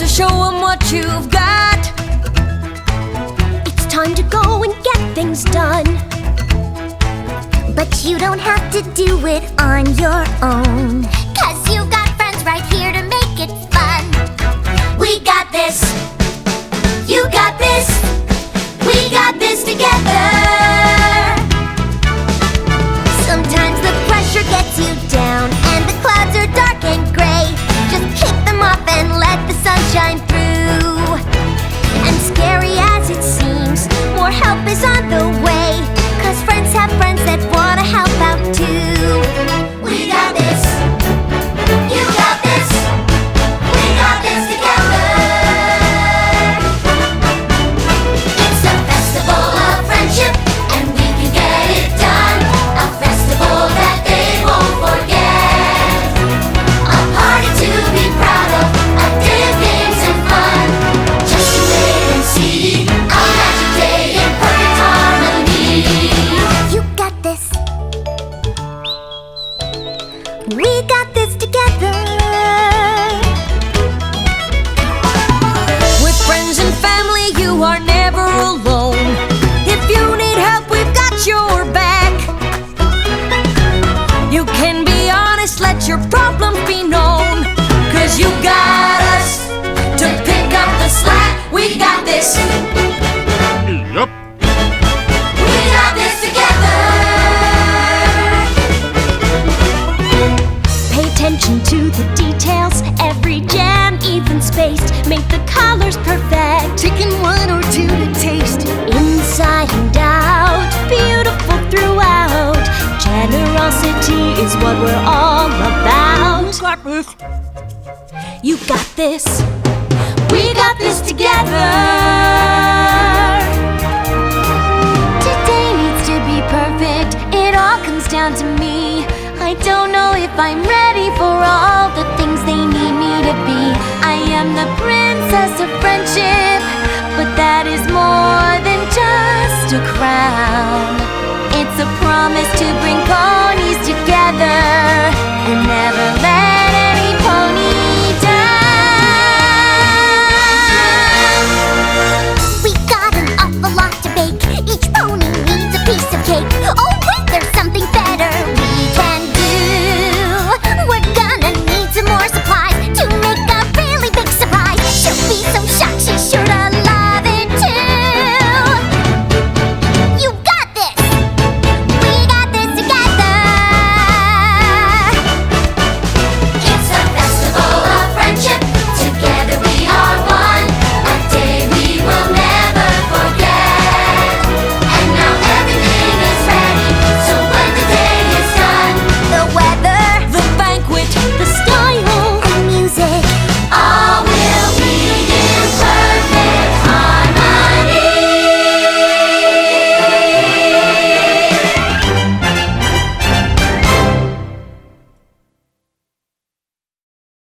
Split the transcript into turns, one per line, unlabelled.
show them what you've got.
It's time to go and get things done. But you don't have to do it on your own, 'cause you've got friends right here to make it fun. We got this. You got this. We got this together. Sometimes the pressure gets you down and the clouds are dark and gray. Just kick them off and let the sun shine through. And scary as it seems, more help is on the way, 'cause friends have friends that wanna help out too. We got this. You got this. We got this together. It's a festival of friendship, and we can get it done. A festival that they won't forget. A party to be proud of. A day of games and fun. Just you wait and see. A magic day in perfect harmony. You got this. We got this together.
With friends and family, you are never alone. If you need help, we've got your back. You can be honest, let your problems be known, 'cause you got us to pick up the slack. We got this.
Yup.
We got this together.
Pay attention to the details. Every jam even spaced. Make the colors perfect.
Chicken one or two to taste.
Inside and out, beautiful throughout. Generosity is what we're all about.
Got this.
You got this. We got this together. Today needs to be perfect. It all comes down to me. I don't know if I'm ready for all the things they need me to be. I am the princess of friendship, but that is more than just a crown. It's a promise to bring